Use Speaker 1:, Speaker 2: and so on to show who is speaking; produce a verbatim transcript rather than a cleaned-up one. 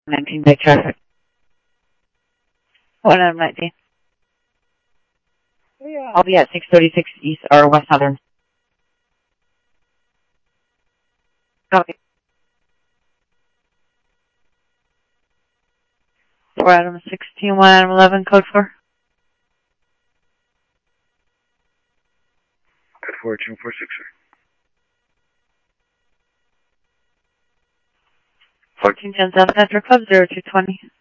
Speaker 1: nineteen by traffic. one out of nineteen.
Speaker 2: Yeah.
Speaker 1: I'll be at six thirty-six East or West Southern. Copy. four Adam sixteen, one Adam eleven, code four.
Speaker 2: Code four, two four six, sir.
Speaker 1: fourteen ten South Metro Club, zero two twenty.